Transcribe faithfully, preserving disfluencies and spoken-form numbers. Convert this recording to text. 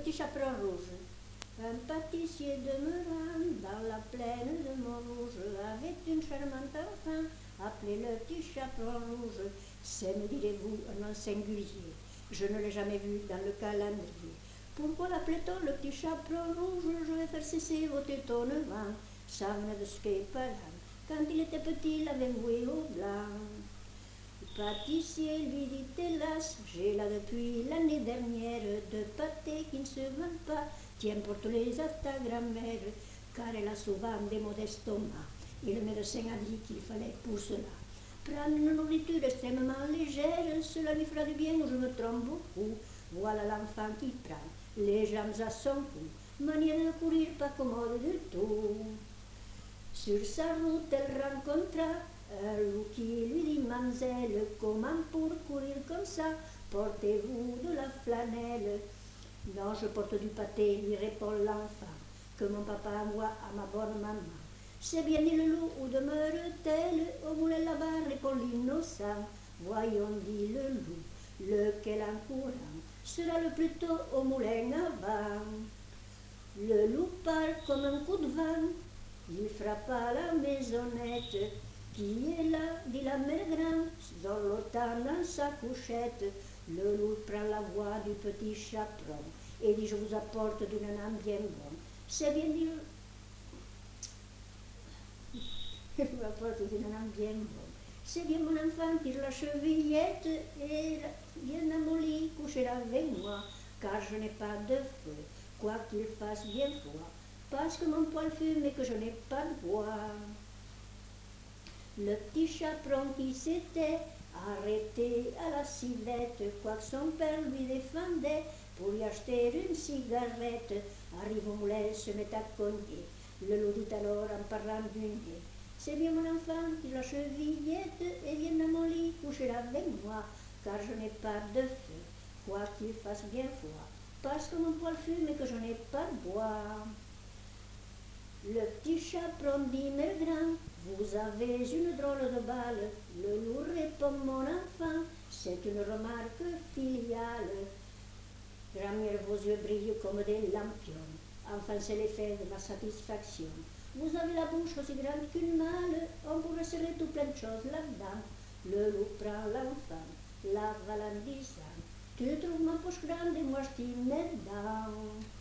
petit chaperon rouge. Un pâtissier demeurant dans la plaine de Montrouge avait une charmante enfant appelée le petit chaperon rouge. C'est, me direz-vous, un nom singulier. Je ne l'ai jamais vu dans le calendrier. Pourquoi l'appelait-on le petit chaperon rouge? Je vais faire cesser votre étonnement. Ça venait de ce qu'est parent. Quand il était petit, il l'avait voué au blanc. Le pâtissier lui dit, hélas, j'ai là depuis l'année dernière de pâtés qui ne se vendent pas. Tiens, porte-les à ta grand-mère, car elle a souvent des maux d'estomac. Et le médecin a dit qu'il fallait pour cela prendre une nourriture extrêmement légère, cela lui fera du bien ou je me trompe beaucoup. Voilà l'enfant qui prend les jambes à son cou, manière de courir pas commode du tout. Sur sa route, elle rencontra un loup qui lui dit, mademoiselle, comment pour courir comme ça, portez-vous de la flanelle? Non, je porte du pâté, lui répond l'enfant, que mon papa envoie à ma bonne maman. C'est bien, dit le loup, où demeure-t-elle? Au moulin là-bas, répond l'innocent. Voyons, dit le loup, lequel en courant sera le plus tôt au moulin avant. Le loup part comme un coup de vent, il frappa la maisonnette. Qui est là, dit la mère grande, dorlotant dans sa couchette. Le loup prend la voix du petit chaperon et dit, je vous apporte d'une âme bien bonne. C'est bien, dit le... Je vous apporte d'une âme bien bonne. C'est bien, mon enfant, tire la chevillette et viens à mon lit coucher avec moi, car je n'ai pas de feu, quoi qu'il fasse bien froid, parce que mon poil fume et que je n'ai pas de bois. Le petit chaperon qui s'était arrêté à la civette, quoique son père lui défendait pour lui acheter une cigarette, arrive au moulin, se met à cogner. Le loup dit alors en parlant du nez, c'est bien mon enfant, tire la chevillette et viens à mon lit coucher avec moi, car je n'ai pas de feu, quoi qu'il fasse bien froid, parce que mon poil fume et que je n'ai pas de bois. Le petit chaperon dit, mère grand, vous avez une drôle de balle. Le loup répond, mon enfant, c'est une remarque filiale. Grand-mère, vos yeux brillent comme des lampions. Enfin, c'est l'effet de ma satisfaction. Vous avez la bouche aussi grande qu'une malle, on pourrait serrer tout plein de choses là-dedans. Le loup prend l'enfant, l'avale en disant, tu trouves ma poche grande et moi je t'y mets dedans.